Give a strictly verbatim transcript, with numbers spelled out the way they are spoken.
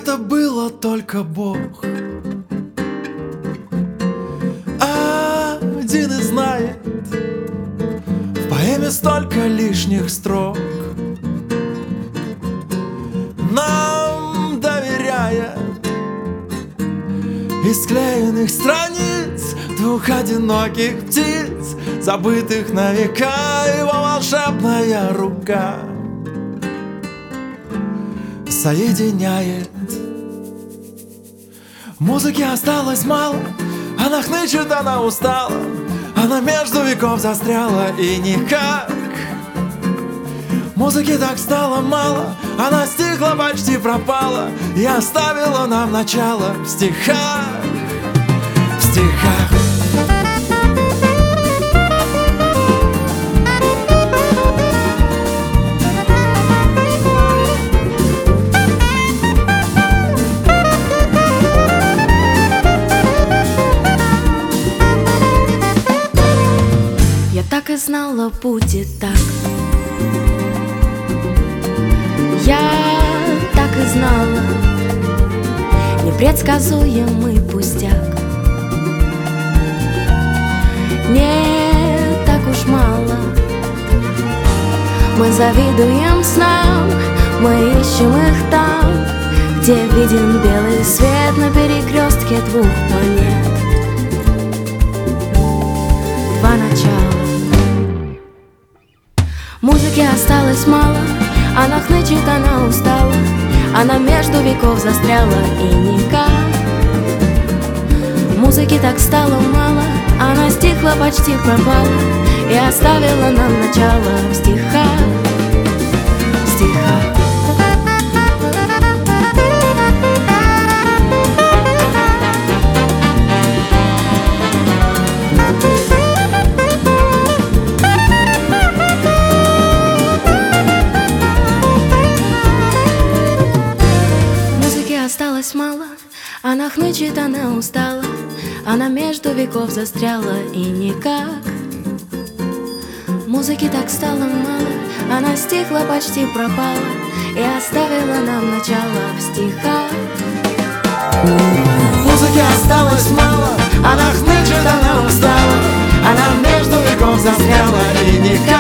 это было только Бог один и знает. В поэме столько лишних строк, нам доверяет из склеенных страниц двух одиноких птиц, забытых на века. Его волшебная рука соединяет. Музыки осталось мало, она хнычет, она устала, она между веков застряла и никак. Музыки так стало мало, она стихла, почти пропала и оставила нам начало в стихах, в стихах. Я так и знала, будет так. Я так и знала, непредсказуемый пустяк. Не так уж мало мы завидуем снам, мы ищем их там, где виден белый свет на перекрестке двух планет. Два начала. Музыки осталось мало, она хнычет, она устала, она между веков застряла и никак. Музыки так стало мало, она стихла, почти пропала и оставила нам начало в стихах, в стихах. Осталось мало, она хнычет, она устала, она между веков застряла и никак. Музыки так стало мало, она стихла, почти пропала и оставила нам начало в стихах. Музыки осталось мало, она хнычет, она устала, она между веков застряла и никак.